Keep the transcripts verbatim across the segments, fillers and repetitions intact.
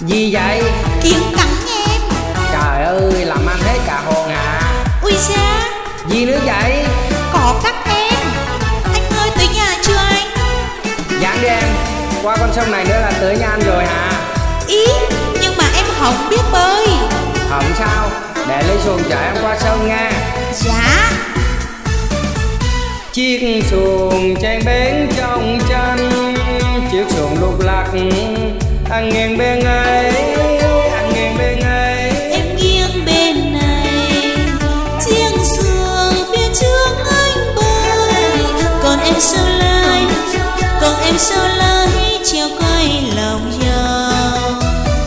Gì vậy? Kiến cắn em. Trời ơi, làm anh hết cả hồn à. Ui da. Gì nữa vậy? Có cắt em. Anh ơi, tới nhà chưa anh? Dán đi em, qua con sông này nữa là tới nhà anh rồi hả? Ý, nhưng mà em không biết bơi. Không sao, để lấy xuồng chở em qua sông nha. Dạ. Chiếc xuồng trên bến trong chân, chiếc xuồng lục lạc anh nghiêng bên ấy, anh nghiêng bên ấy, em nghiêng bên này. Chiếc xuồng phía trước anh bơi, còn em sau lái, còn em sau lái treo quay lòng dòng.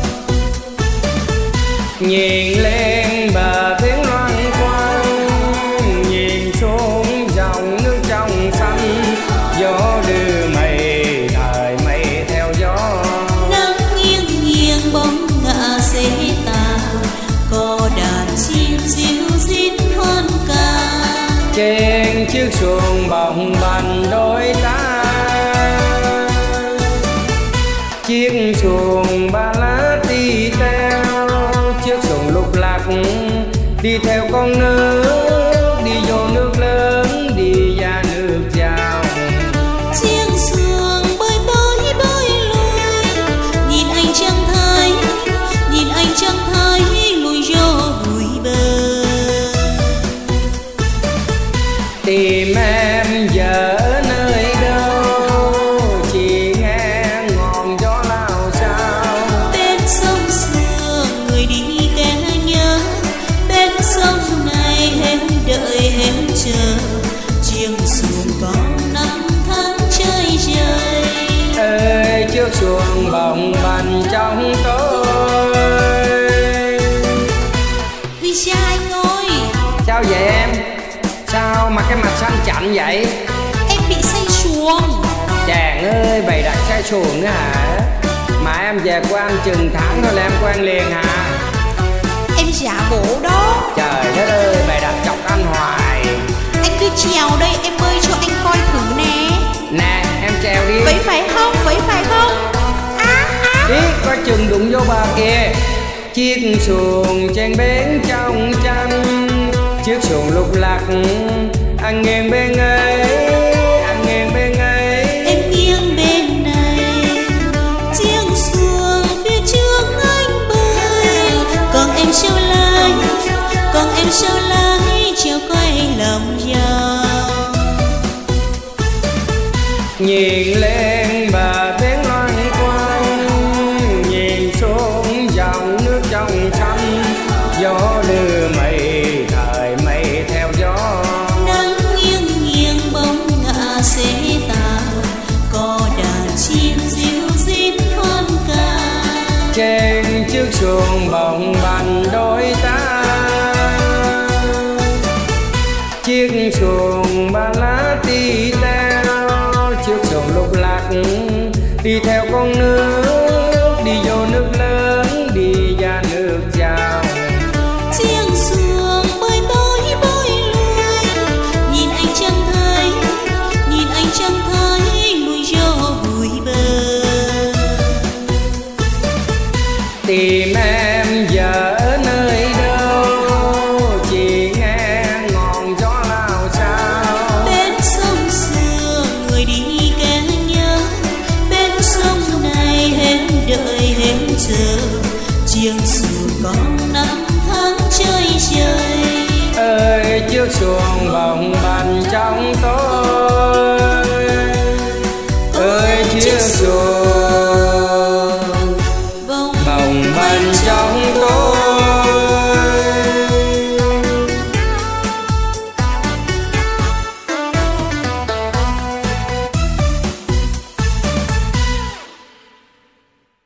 nhìn lên bờ tiếng loang quang, nhìn xuống dòng nước trong xanh, gió đưa mây đời mây theo gió. Nắng nghiêng nghiêng bóng ngả xế tà, có đàn chim ríu rít hoan ca. Trên chiếc xuồng bồng bềnh đôi ta, chiếc xuồng ba lá đi theo, chiếc xuồng lục lạc đi theo con nước, đi vô nước lớn, đi ra nước giàu. Chiếc xuồng bơi tới bơi lui, nhìn anh chẳng thấy, nhìn anh chẳng thấy lùi vô bụi bờ. Tìm em giờ ở nơi đâu, chỉ nghe ngọn gió lao sao. Bên sông xưa người đi kẻ nhớ, bên sông này hết đợi hết chờ. Chiếc xuồng có năm tháng chơi chơi. Ơi chiếc xuồng bồng bềnh trong tối. Vì cha anh ơi. Sao vậy em? Sao mà cái mặt xanh chạnh vậy? Em bị say xuồng. Chàng ơi, bày đặt say xuồng nữa hả? Mà em về của anh chừng tháng thôi là em quen liền hả? Em giả bộ đó. Trời đất ơi, bày đặt chọc anh hoài. Anh cứ trèo đây, em bơi cho anh coi thử nè. Nè, em trèo đi. Vậy phải không? Vậy phải không? Á á. Ý, có chừng đụng vô bờ kìa. Chiếc xuồng trên bến trong tranh, chiếc xuồng lục lạc anh nghiêng bên ấy, anh nghiêng bên ấy, em nghiêng bên này. Chiếc xuồng phía trước anh bơi, còn em sau lái, còn em sau lái treo quay lòng dòng. nhìn lên bờ tiếng loang quang, nhìn xuống dòng nước trong xanh, gió đưa mây thời mây theo gió. Nắng nghiêng nghiêng bóng ngả xế tà, có đàn chim ríu rít hoan ca. Trên chiếc xuồng bồng bềnh đôi ta, chiếc xuồng ba lá đi theo, chiếc xuồng lục lạc đi theo con nước, đi vô nước lớn, đi ra nước giàu. Chiếc xuồng bơi tới bơi lui, nhìn anh chẳng thấy, nhìn anh chẳng thấy lùi vô bụi bờ. Tìm em giờ ở nơi đâu, chỉ nghe ngọn gió lao sao. Bên sông xưa người đi kẻ nhớ, bên sông này hết đợi hết chờ. Chiếc xuồng có năm tháng chơi chơi. Ơi chiếc xuồng bồng bềnh trong tối.